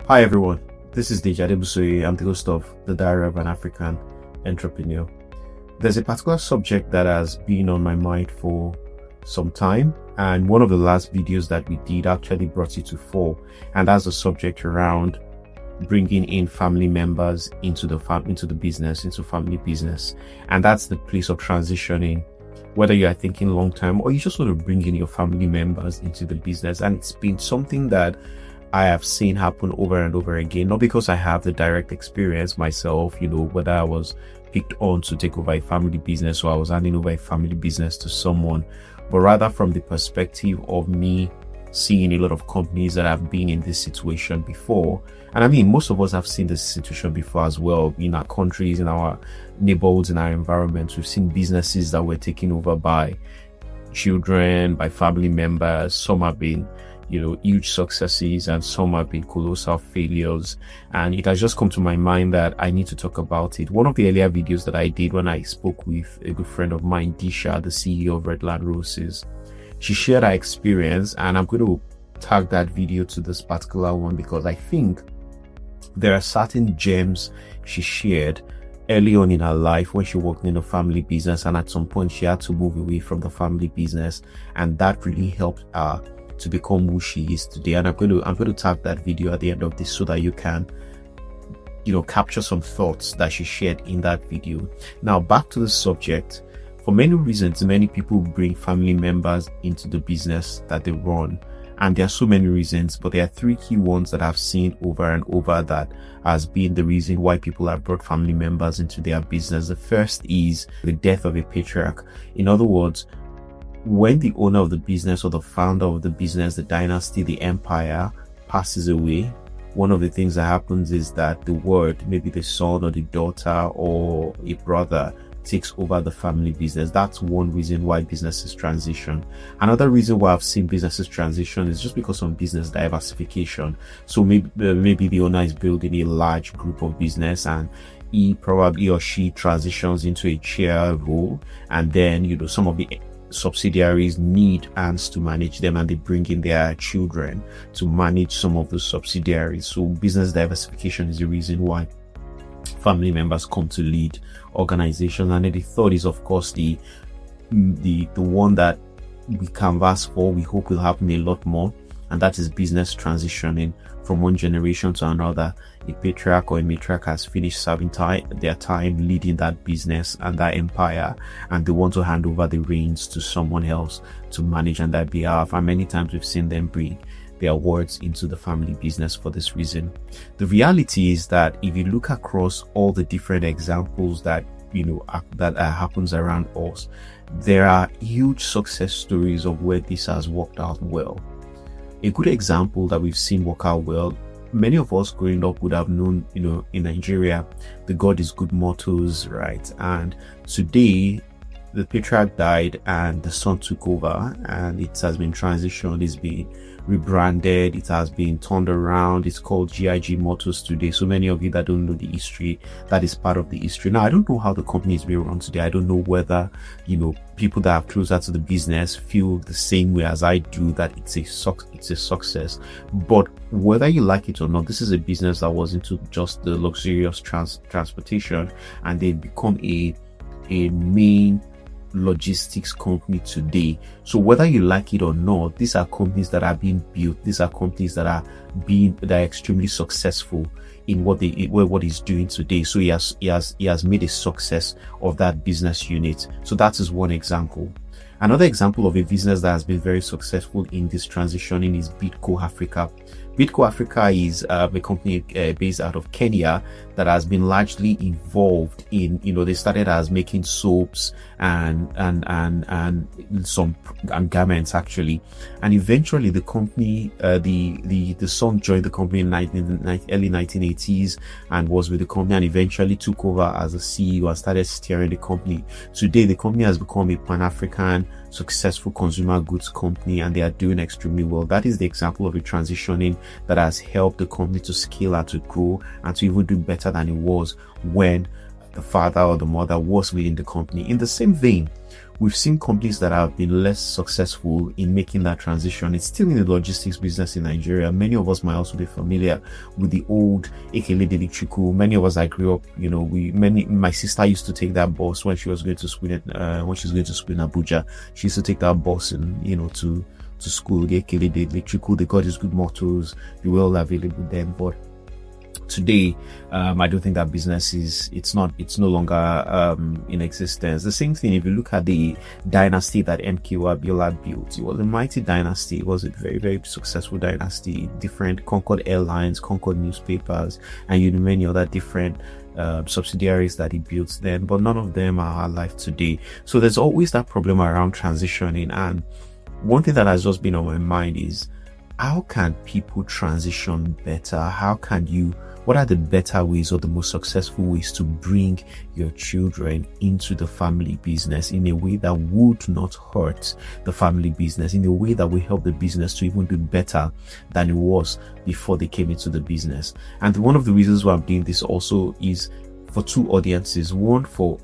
Hi everyone, this is Deji Adebusoye. I'm the host of The Diary of an African Entrepreneur. There's a particular subject that has been on my mind for some time, and one of the last videos that we did actually brought it to fore, and that's the subject around bringing in family members into the family business, and that's the place of transitioning. Whether you are thinking long term or you just want to bring in your family members into the business, and it's been something that I have seen happen over and over again, not because I have the direct experience myself, whether I was picked on to take over a family business or I was handing over a family business to someone, but rather from the perspective of me seeing a lot of companies that have been in this situation before. And I mean, most of us have seen this situation before as well in our countries, in our neighborhoods, in our environments. We've seen businesses that were taken over by children, by family members. Some have been huge successes, and some have been colossal failures. And it has just come to my mind that I need to talk about it. One of the earlier videos that I did when I spoke with a good friend of mine, Disha, the CEO of Redland Roses, she shared her experience, and I'm going to tag that video to this particular one because I think there are certain gems she shared early on in her life when she worked in a family business, and at some point she had to move away from the family business, and that really helped her to become who she is today. And I'm going to tag that video at the end of this so that you can capture some thoughts that she shared in that video. Now back to the subject. For many reasons, many people bring family members into the business that they run, and there are so many reasons, but there are three key ones that I've seen over and over that has been the reason why people have brought family members into their business. The first is the death of a patriarch. In other words, when the owner of the business or the founder of the business, the dynasty, the empire passes away, one of the things that happens is that the word, maybe the son or the daughter or a brother, takes over the family business. That's one reason why businesses transition. Another reason why I've seen businesses transition is just because of business diversification. So maybe the owner is building a large group of business, and he or she transitions into a chair role, and then some of the subsidiaries need hands to manage them, and they bring in their children to manage some of the subsidiaries. So business diversification is the reason why family members come to lead organizations. And then the third is, of course, the one that we canvas for, we hope will happen a lot more, and that is business transitioning from one generation to another. A patriarch or a matriarch has finished serving their time leading that business and that empire, and they want to hand over the reins to someone else to manage on their behalf. And many times we've seen them bring their words into the family business for this reason. The reality is that if you look across all the different examples that happens around us, there are huge success stories of where this has worked out well. A good example that we've seen work out well, many of us growing up would have known, in Nigeria, the God is good mottos, right? And today, the patriarch died and the son took over, and it has been transitioned, it's been rebranded, it has been turned around, it's called GIG Motors today. So many of you that don't know the history, that is part of the history. Now, I don't know how the company is being run today. I don't know whether, people that are closer to the business feel the same way as I do, that it's a success. But whether you like it or not, this is a business that was into just the luxurious transportation, and they've become a main logistics company today. So whether you like it or not, these are companies that are being built. These are companies that are extremely successful in what he's doing today. So he has made a success of that business unit. So that is one example. Another example of a business that has been very successful in this transitioning is Bidco Africa. Bidco Africa is a company based out of Kenya that has been largely involved in, they started as making soaps and some garments actually, and eventually the company, the son joined the company in early 1980s and was with the company, and eventually took over as a CEO and started steering the company. Today, the company has become a Pan-African successful consumer goods company, and they are doing extremely well. That is the example of a transitioning that has helped the company to scale and to grow and to even do better than it was when the father or the mother was within the company. In the same vein, we've seen companies that have been less successful in making that transition. It's still in the logistics business in Nigeria. Many of us might also be familiar with the old Ekele Delitriku. Many of us that grew up, my sister used to take that bus when she was going to school in Abuja. She used to take that bus and, to school. The Ekele Delitriku, they got these good mottos. They were all available then, but today, I don't think that business it's no longer in existence. The same thing if you look at the dynasty that MKO Abiola built. It was a mighty dynasty. It was a very, very successful dynasty. Different Concord Airlines, Concord newspapers, and many other different subsidiaries that he built then, but none of them are alive today. So there's always that problem around transitioning. And one thing that has just been on my mind is, how can people transition better? What are the better ways or the most successful ways to bring your children into the family business in a way that would not hurt the family business, in a way that will help the business to even do better than it was before they came into the business? And one of the reasons why I'm doing this also is for two audiences. One, for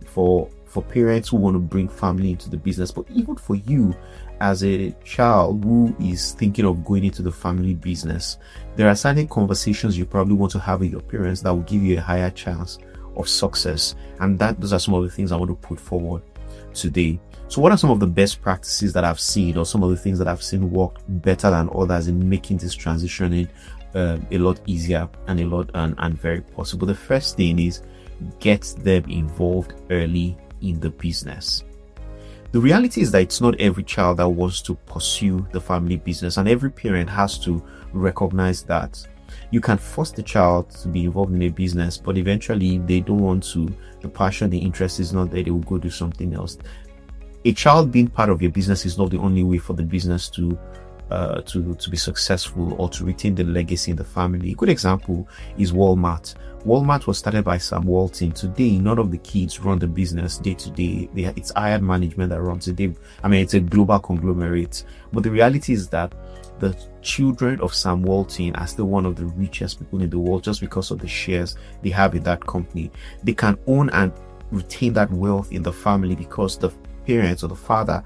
parents who want to bring family into the business, but even for you as a child who is thinking of going into the family business. There are certain conversations you probably want to have with your parents that will give you a higher chance of success. And those are some of the things I want to put forward today. So what are some of the best practices that I've seen, or some of the things that I've seen work better than others in making this transitioning a lot easier and very possible? The first thing is, get them involved early in the business. The reality is that it's not every child that wants to pursue the family business, and every parent has to recognize that. You can force the child to be involved in a business, but eventually if they don't want to, the passion, the interest is not there, they will go do something else. A child being part of your business is not the only way for the business to be successful or to retain the legacy in the family. A good example is Walmart. Walmart was started by Sam Walton. Today, none of the kids run the business day to day. It's hired management that runs it. It's a global conglomerate. But the reality is that the children of Sam Walton are still one of the richest people in the world just because of the shares they have in that company. They can own and retain that wealth in the family because the parents or the father,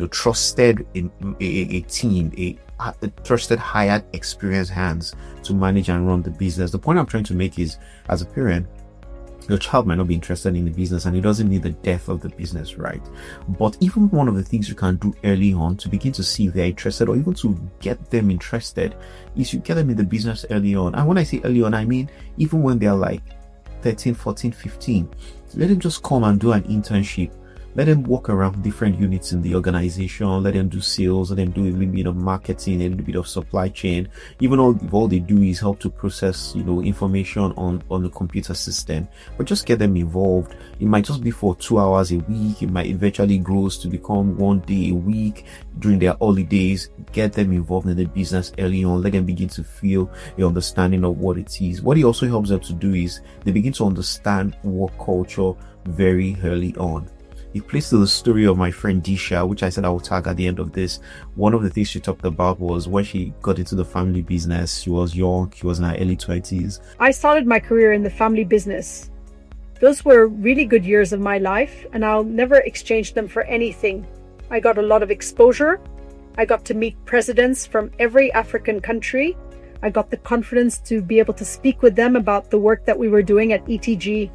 trusted in a team, a trusted, hired, experienced hands to manage and run the business. The point I'm trying to make is, as a parent, your child might not be interested in the business and it doesn't need the death of the business, right? But even one of the things you can do early on to begin to see if they're interested, or even to get them interested, is you get them in the business early on. And when I say early on, I mean even when they're like 13, 14, 15. Let them just come and do an internship. Let them walk around different units in the organization. Let them do sales. Let them do a little bit of marketing, a little bit of supply chain. Even all they do is help to process, information on the computer system. But just get them involved. It might just be for 2 hours a week. It might eventually grow to become 1 day a week during their holidays. Get them involved in the business early on. Let them begin to feel the understanding of what it is. What it also helps them to do is they begin to understand work culture very early on. It plays to the story of my friend Disha, which I said I will tag at the end of this. One of the things she talked about was when she got into the family business. She was young. She was in her early 20s. I started my career in the family business. Those were really good years of my life, and I'll never exchange them for anything. I got a lot of exposure. I got to meet presidents from every African country. I got the confidence to be able to speak with them about the work that we were doing at ETG.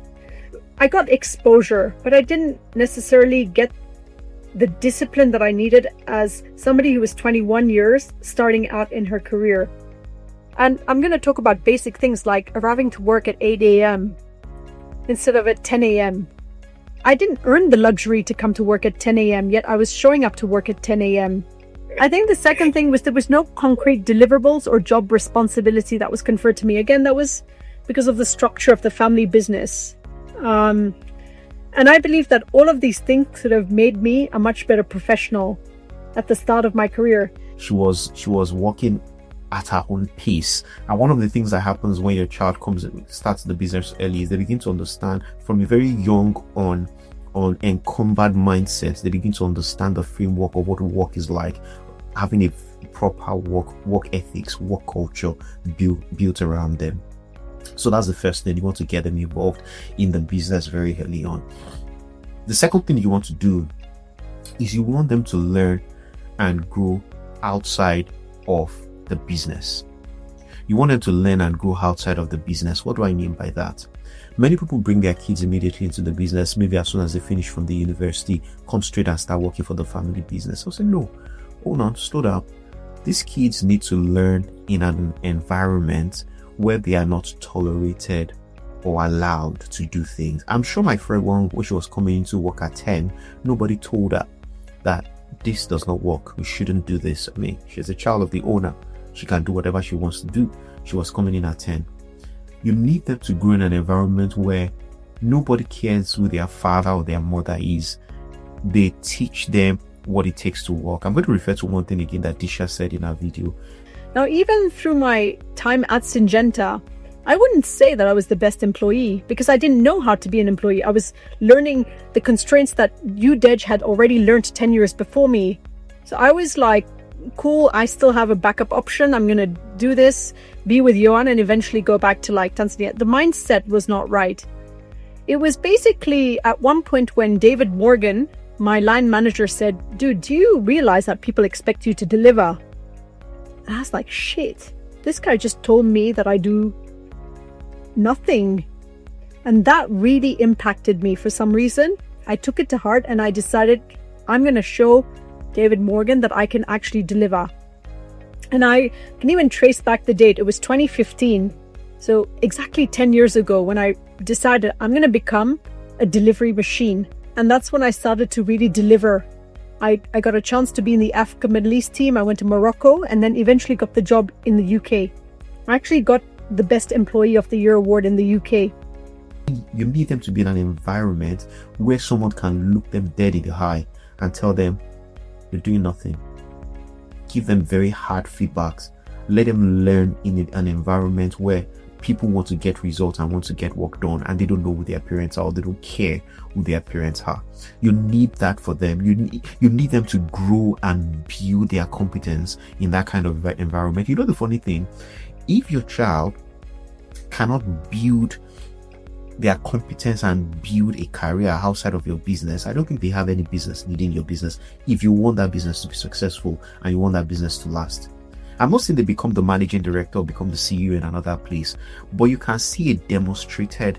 I got exposure, but I didn't necessarily get the discipline that I needed as somebody who was 21 years starting out in her career. And I'm going to talk about basic things like arriving to work at 8 a.m. instead of at 10 a.m. I didn't earn the luxury to come to work at 10 a.m., yet I was showing up to work at 10 a.m. I think the second thing was there was no concrete deliverables or job responsibility that was conferred to me. Again, that was because of the structure of the family business. And I believe that all of these things sort of made me a much better professional at the start of my career. She was working at her own pace. And one of the things that happens when your child starts the business early is they begin to understand from a very young on encumbered mindsets. They begin to understand the framework of what work is like, having a proper work ethics, work culture built around them. So that's the first thing. You want to get them involved in the business very early on. The second thing you want to do is you want them to learn and grow outside of the business. You want them to learn and grow outside of the business. What do I mean by that? Many people bring their kids immediately into the business, maybe as soon as they finish from the university, come straight and start working for the family business. I'll say, no, hold on, slow down. These kids need to learn in an environment where they are not tolerated or allowed to do things. I'm sure my friend, when she was coming into work at 10, nobody told her that this does not work. We shouldn't do this. I mean, she's a child of the owner. She can do whatever she wants to do. She was coming in at 10. You need them to grow in an environment where nobody cares who their father or their mother is. They teach them what it takes to work. I'm going to refer to one thing again that Disha said in our video. Now, even through my time at Syngenta, I wouldn't say that I was the best employee because I didn't know how to be an employee. I was learning the constraints that UDEG had already learned 10 years before me. So I was like, cool, I still have a backup option. I'm going to do this, be with Johan, and eventually go back to like Tanzania. The mindset was not right. It was basically at one point when David Morgan, my line manager, said, dude, do you realize that people expect you to deliver? And I was like, shit, this guy just told me that I do nothing. And that really impacted me for some reason. I took it to heart and I decided I'm going to show David Morgan that I can actually deliver. And I can even trace back the date. It was 2015. So exactly 10 years ago when I decided I'm going to become a delivery machine. And that's when I started to really deliver. I got a chance to be in the Africa Middle East team. I went to Morocco and then eventually got the job in the UK. I actually got the Best Employee of the Year award in the UK. You need them to be in an environment where someone can look them dead in the eye and tell them, you're doing nothing. Give them very hard feedbacks. Let them learn in an environment where people want to get results and want to get work done and they don't know who their parents are or they don't care who their parents are. You need that for them. You need them to grow and build their competence in that kind of environment. You know the funny thing, if your child cannot build their competence and build a career outside of your business, I don't think they have any business needing your business if you want that business to be successful and you want that business to last. I'm not saying they become the managing director or become the CEO in another place, but you can see a demonstrable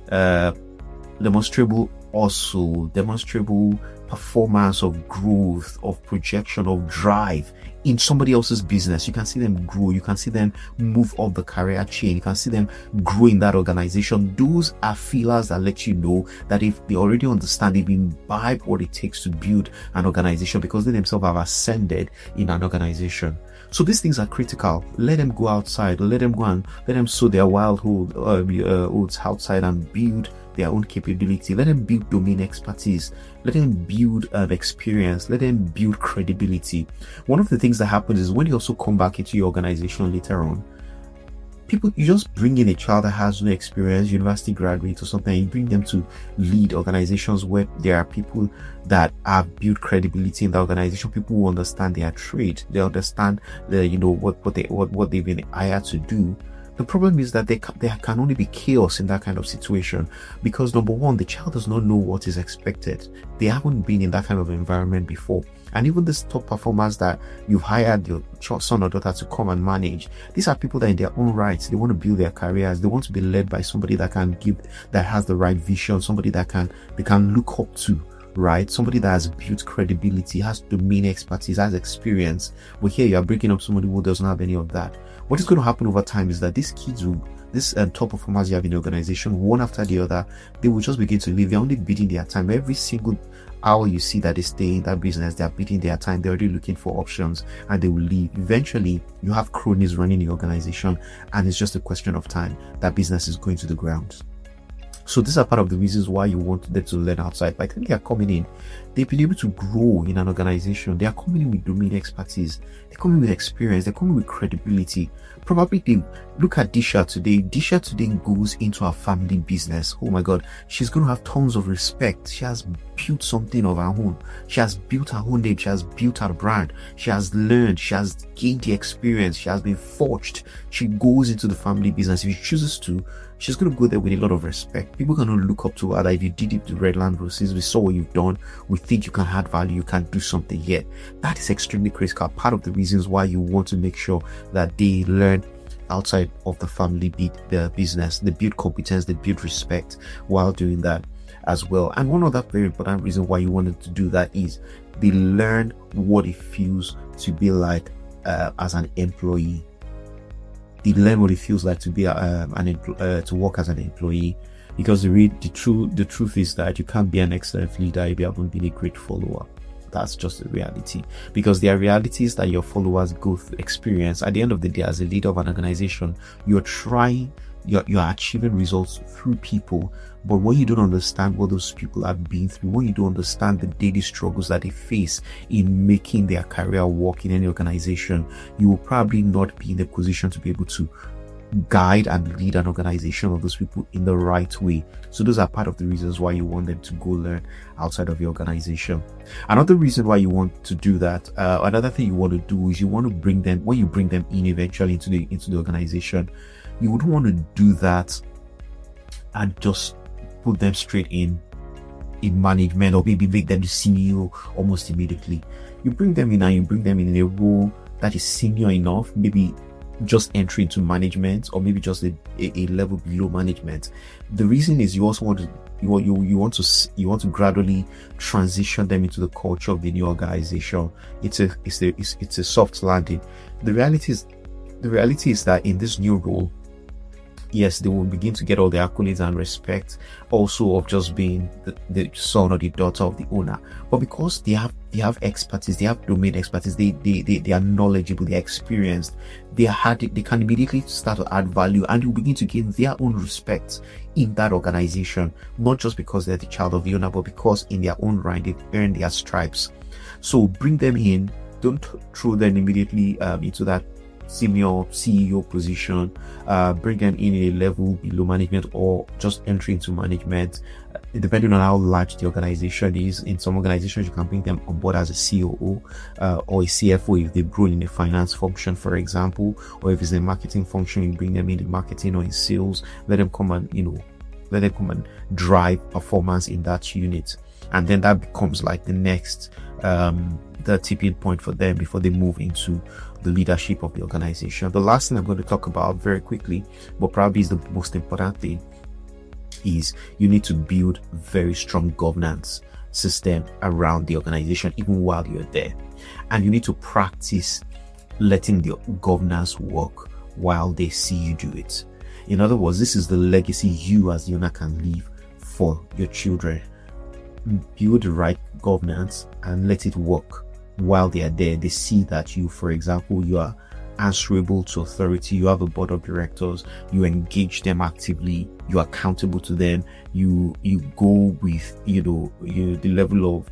performance of growth, of projection, of drive in somebody else's business. You can see them grow. You can see them move up the career chain. You can see them grow in that organization. Those are feelers that let you know that if they already understand, they've imbibed what it takes to build an organization because they themselves have ascended in an organization. So these things are critical. Let them go outside. Let them sow their wild oats outside and build their own capability. Let them build domain expertise. Let them build experience. Let them build credibility. One of the things that happens is when you also come back into your organization later on, you just bring in a child that has no experience, university graduate or something, you bring them to lead organizations where there are people that have built credibility in the organization, people who understand their trade, they understand what they've been hired to do. The problem is that there can only be chaos in that kind of situation because number one, the child does not know what is expected. They haven't been in that kind of environment before. And even these top performers that you've hired your son or daughter to come and manage, these are people that in their own rights, they want to build their careers. They want to be led by somebody that has the right vision, somebody that they can look up to, right? Somebody that has built credibility, has domain expertise, has experience. But here you are breaking up somebody who doesn't have any of that. What is going to happen over time is that these top performers you have in the organization, one after the other, they will just begin to leave. They're only bidding their time. Every single hour you see that they stay in that business, they're bidding their time. They're already looking for options and they will leave. Eventually, you have cronies running the organization and it's just a question of time that business is going to the ground. So these are part of the reasons why you want them to learn outside. By the time they are coming in, they've been able to grow in an organization. They are coming in with domain expertise. They're coming with experience. They're coming with credibility. Probably they look at Disha today. Disha today goes into her family business. Oh my God, she's going to have tons of respect. She has built something of her own. She has built her own name. She has built her brand. She has learned. She has gained the experience. She has been forged. She goes into the family business. If she chooses to, she's going to go there with a lot of respect. People cannot look up to her that if you did it to Redland Roses, we saw what you've done. We think you can add value. You can do something yet. That is extremely critical. Part of the reasons why you want to make sure that they learn outside of the family business. They build competence. They build respect while doing that as well. And one other very important reason why you wanted to do that is they learn what it feels to be like as an employee. They learn what it feels like to be to work as an employee, because the truth is that you can't be an excellent leader if you haven't been a great follower. That's just the reality, because there are realities that your followers go through experience. At the end of the day, as a leader of an organization, you're achieving results through people. But when you don't understand what those people have been through, when you don't understand the daily struggles that they face in making their career work in any organization, you will probably not be in a position to be able to guide and lead an organization of those people in the right way. So those are part of the reasons why you want them to go learn outside of your organization. Another reason why you want to do that, another thing you want to do is you want to bring them, when you bring them in eventually into the organization, you wouldn't want to do that and just put them straight in management, or maybe make them the CEO almost immediately. You bring them in and you bring them in a role that is senior enough, maybe just entry into management, or maybe just a level below management. The reason is you also want to gradually transition them into the culture of the new organization. It's a soft landing. The reality is that in this new role, yes, they will begin to get all the accolades and respect also of just being the son or the daughter of the owner. But because they have expertise, they have domain expertise, they are knowledgeable, they're experienced, they can immediately start to add value, and you begin to gain their own respect in that organization, not just because they're the child of the owner, but because in their own right, they've earned their stripes. So bring them in, don't throw them immediately into that senior CEO position. Bring them in a level below management, or just entry into management, depending on how large the organization is. In some organizations, you can bring them on board as a COO or a CFO if they've grown in a finance function, for example, or if it's a marketing function, you bring them in marketing or in sales. Let them come and drive performance in that unit, and then that becomes like the next the tipping point for them before they move into the leadership of the organization. The last thing I'm going to talk about very quickly, but probably is the most important thing, is you need to build very strong governance system around the organization even while you're there. And you need to practice letting the governance work while they see you do it. In other words, this is the legacy you as the owner can leave for your children. Build the right governance and let it work while they are there. They see that you, for example, you are answerable to authority, you have a board of directors, you engage them actively, you are accountable to them, you go with the level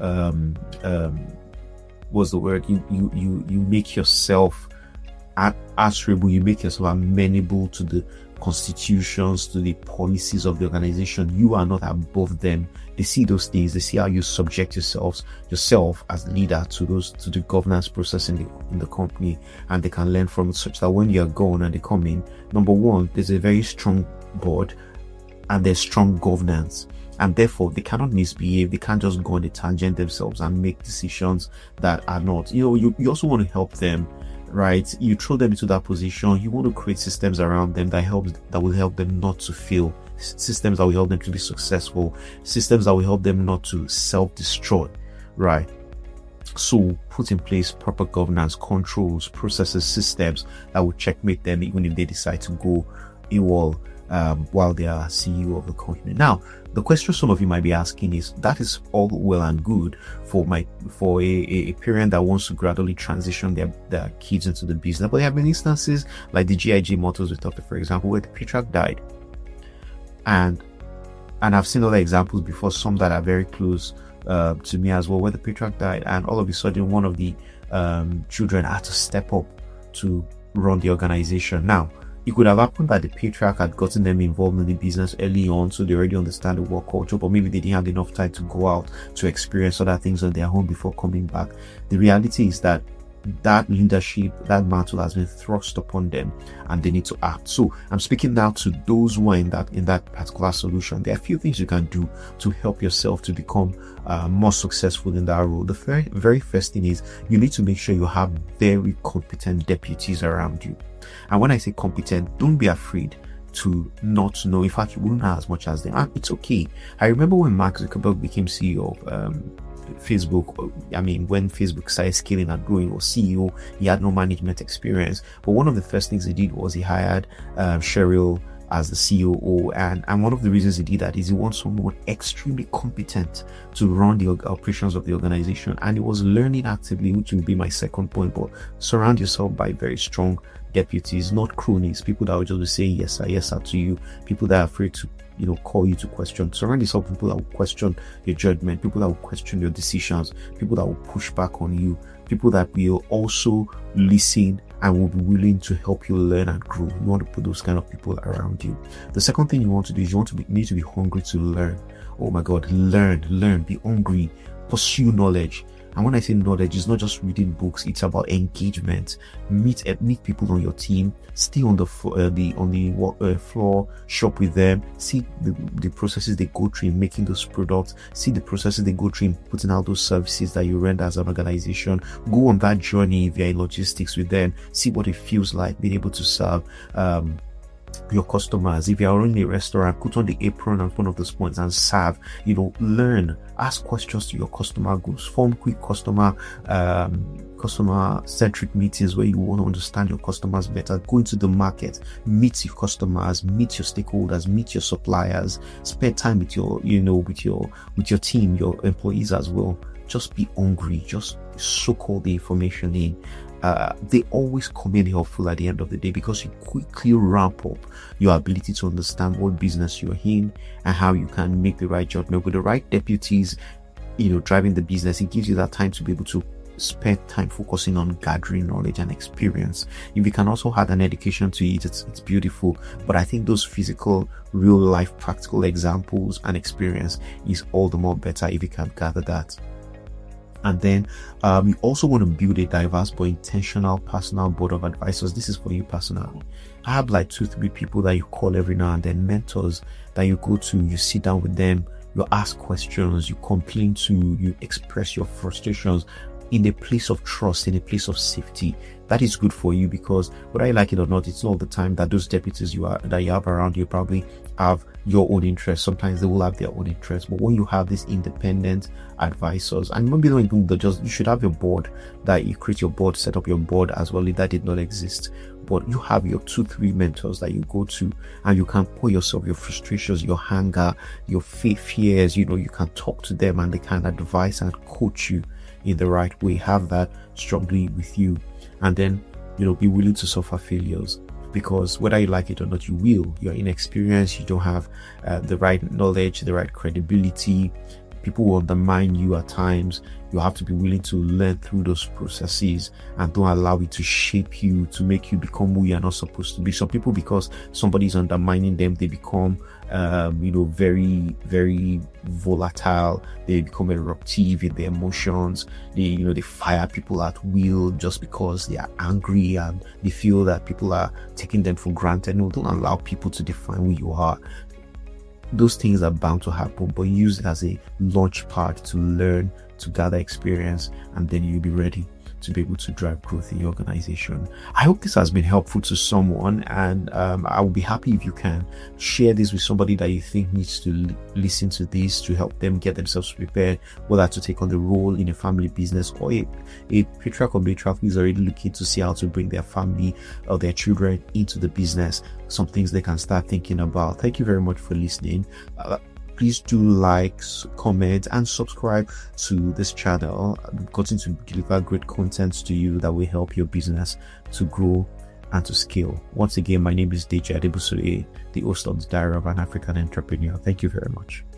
of what's the word, you make yourself answerable, you make yourself amenable to the constitutions, to the policies of the organization. You are not above them. They see those things, they see how you subject yourself as leader to the governance process in the company, and they can learn from it, such that when you're gone and they come in, number one, there's a very strong board and there's strong governance, and therefore they cannot misbehave. They can't just go on a tangent themselves and make decisions that are not, you also want to help them, right? You throw them into that position, you want to create systems around them that will help them not to fail, systems that will help them to be successful, systems that will help them not to self-destroy, right? So put in place proper governance, controls, processes, systems that will checkmate them even if they decide to go AWOL while they are CEO of the company. Now, the question some of you might be asking is, that is all well and good for a parent that wants to gradually transition their kids into the business, but there have been instances like the GIG Motors we talked about, for example, where the patriarch died, and I've seen other examples before, some that are very close to me as well, where the patriarch died and all of a sudden one of the children had to step up to run the organization. Now, It could have happened that the patriarch had gotten them involved in the business early on, so they already understand the work culture, but maybe they didn't have enough time to go out to experience other things on their own before coming back. The reality is that leadership, that mantle has been thrust upon them, and they need to act. So I'm speaking now to those who are in that particular solution. There are a few things you can do to help yourself to become more successful in that role. The very first thing is you need to make sure you have very competent deputies around you. And when I say competent, don't be afraid to not know. In fact, you won't know as much as them, and it's okay. I remember when Mark Zuckerberg became CEO of Facebook. I mean, when Facebook started scaling and growing, or CEO, he had no management experience, but one of the first things he did was he hired Sheryl as the COO, and one of the reasons he did that is he wants someone extremely competent to run the operations of the organization, and he was learning actively, which will be my second point. But surround yourself by very strong deputies, not cronies, people that will just be saying yes sir to you, people that are afraid to call you to question. Surround yourself with people that will question your judgment, people that will question your decisions, people that will push back on you, people that will also listen and will be willing to help you learn and grow. You want to put those kind of people around you. The second thing you want to do is need to be hungry to learn. Oh my God, learn, be hungry, pursue knowledge. And when I say knowledge, it's not just reading books, it's about engagement. Meet people on your team, stay on the floor, shop with them, see the processes they go through in making those products, see the processes they go through in putting out those services that you render as an organization. Go on that journey if you're in logistics with them, see what it feels like being able to serve your customers. If you're running a restaurant, put on the apron and one of those points and serve. Learn, ask questions to your customer groups, form quick customer centric meetings where you want to understand your customers better. Go into the market, meet your customers, meet your stakeholders, meet your suppliers, spend time with your team, your employees as well. Just be hungry, just soak all the information in. They always come in helpful at the end of the day, because you quickly ramp up your ability to understand what business you're in and how you can make the right judgment. With the right deputies, driving the business, it gives you that time to be able to spend time focusing on gathering knowledge and experience. If you can also add an education to it, it's beautiful. But I think those physical, real life, practical examples and experience is all the more better if you can gather that. And then you also want to build a diverse but intentional personal board of advisors. This is for you personally. I have like 2-3 people that you call every now and then, mentors that you go to, you sit down with them, you ask questions, you complain to, you express your frustrations in a place of trust, in a place of safety. That is good for you, because whether you like it or not, it's not all the time that those deputies that you have around you probably have your own interests. Sometimes they will have their own interests, but when you have these independent advisors, and maybe you should have your board, that you create your board, set up your board as well, if that did not exist. But you have your 2-3 mentors that you go to, and you can pour yourself, your frustrations, your anger, your fears, you can talk to them and they can advise and coach you in the right way. Have that strongly with you. And then, be willing to suffer failures, because whether you like it or not, you will. You're inexperienced, you don't have the right knowledge, the right credibility. People will undermine you at times. You have to be willing to learn through those processes and don't allow it to shape you, to make you become who you're not supposed to be. Some people, because somebody's undermining them, they become very, very volatile. They become eruptive in their emotions. They fire people at will just because they are angry and they feel that people are taking them for granted. No, don't allow people to define who you are. Those things are bound to happen, but use it as a launch pad to learn, to gather experience, and then you'll be ready to be able to drive growth in your organization. I hope this has been helpful to someone, and I will be happy if you can share this with somebody that you think needs to listen to this, to help them get themselves prepared, whether to take on the role in a family business, or a patriarch or matriarch who is already looking to see how to bring their family or their children into the business. Some things they can start thinking about. Thank you very much for listening. Please do like, comment, and subscribe to this channel. I'm going to deliver great content to you that will help your business to grow and to scale. Once again, my name is Deji Adebusole, the host of the Diary of an African Entrepreneur. Thank you very much.